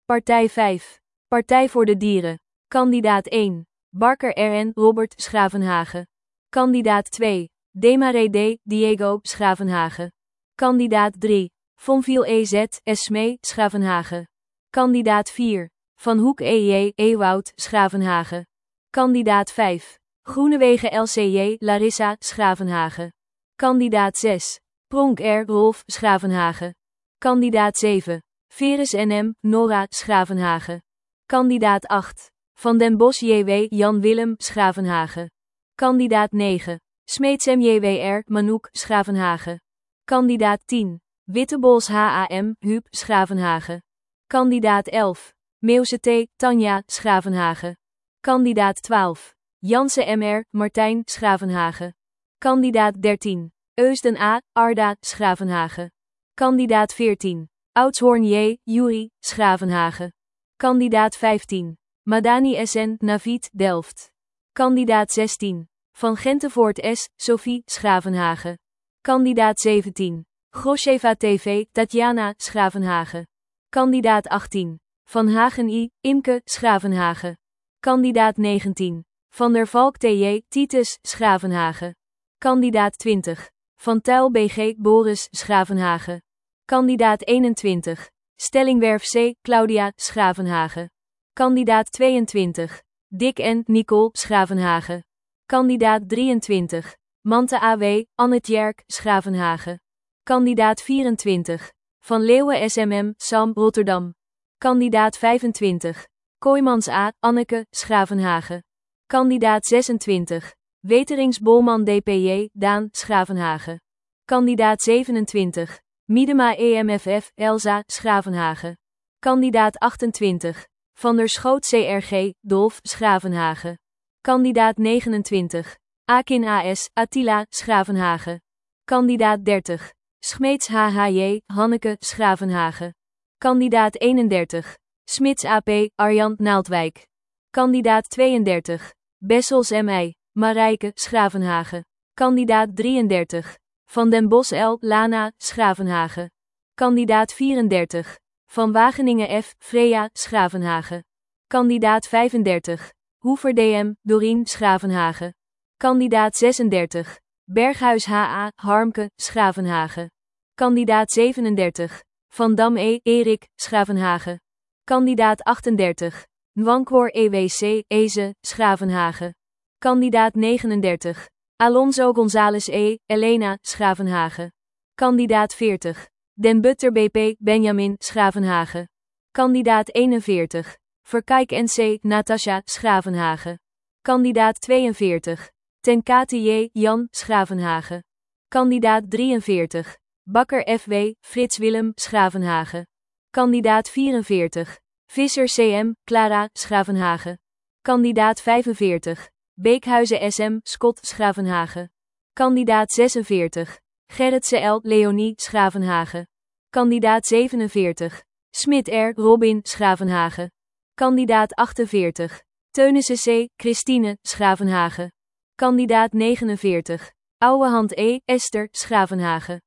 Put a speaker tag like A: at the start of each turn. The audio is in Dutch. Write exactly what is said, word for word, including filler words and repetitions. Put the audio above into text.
A: Partij vijf. Partij voor de Dieren. Kandidaat één. Barker R N Robert Schravenhagen. Kandidaat twee. Desmarais D. Diego Schravenhagen. Kandidaat drie. Fonville E Z Esmee Schravenhagen. Kandidaat vier. Van Hoek E J Ewoud Schravenhagen. Kandidaat vijf. Groenewegen L C J Larissa Schravenhagen. Kandidaat zes. Pronk R Rolf Schravenhagen. Kandidaat zeven. Veres N M Nora Schravenhagen. Kandidaat acht. Van den Bos J W Jan Willem Schravenhagen. Kandidaat negen. Smeets M J W R Manouk Schravenhagen. Kandidaat tien. Wittebols H A M Huub Schravenhagen. Kandidaat elf. Meeuwse T Tanja Schravenhagen. Kandidaat twaalf. Jansen M R Martijn Schravenhagen. Kandidaat dertien. Eusden A Arda Schravenhagen. Kandidaat veertien. Oudshoorn J Juri Schravenhagen. Kandidaat vijftien. Madani S N Navid Delft. Kandidaat zestien. Van Gentevoort S Sophie Schravenhagen. Kandidaat zeventien. Grosheva T V Tatjana Schravenhagen. Kandidaat achttien. Van Hagen I Imke Schravenhagen. Kandidaat negentien. Van der Valk T J Titus Schravenhagen. Kandidaat twintig. Van Tuil B G Boris Schravenhagen. Kandidaat eenentwintig. Stellingwerf C Claudia Schravenhagen. Kandidaat tweeëntwintig. Dick N Nicole Schravenhagen. Kandidaat drieëntwintig. Mante A W Annetjerk Schravenhagen. Kandidaat vierentwintig. Van Leeuwen S M M Sam Rotterdam. Kandidaat vijfentwintig. Kooijmans A Anneke Schravenhagen. Kandidaat zesentwintig. Weterings Bolman D P J Daan Schravenhagen. Kandidaat zevenentwintig. Miedema E M F F Elsa Schravenhagen. Kandidaat achtentwintig. Van der Schoot C R G Dolf Schravenhagen. Kandidaat negenentwintig. Akin A S Attila Schravenhagen. Kandidaat dertig. Schmeets H H J Hanneke Schravenhagen. Kandidaat eenendertig. Smits A P Arjan Naaldwijk. Kandidaat tweeëndertig. Bessels M I Marijke Schravenhagen. Kandidaat drieëndertig. Van den Bos L Lana Schravenhagen. Kandidaat vierendertig. Van Wageningen F Freya Schravenhagen. Kandidaat vijfendertig. Hoever D M Dorien Schravenhagen. Kandidaat zesendertig. Berghuis H A Harmke Schravenhagen. Kandidaat zevenendertig. Van Dam E Erik Schravenhagen. Kandidaat achtendertig. Nwankwoor E W C Eze Schravenhagen. Kandidaat negenendertig. Alonso González E Elena Schravenhagen. Kandidaat veertig. Den Butter B P Benjamin Schravenhagen. Kandidaat eenenveertig. Verkijk N C Natasja Schravenhagen. Kandidaat tweeënveertig. Ten Kate J Jan Schravenhagen. Kandidaat drieënveertig. Bakker F W Frits Willem Schravenhagen. Kandidaat vierenveertig. Visser C M Clara Schravenhagen. Kandidaat vijfenveertig. Beekhuizen S M Scott Schravenhagen. Kandidaat zesenveertig. Gerritse L Leonie Schravenhagen. Kandidaat zevenenveertig. Smit R Robin Schravenhagen. Kandidaat achtenveertig. Teunissen C Christine Schravenhagen. Kandidaat negenenveertig. Ouwehand E Esther Schravenhagen.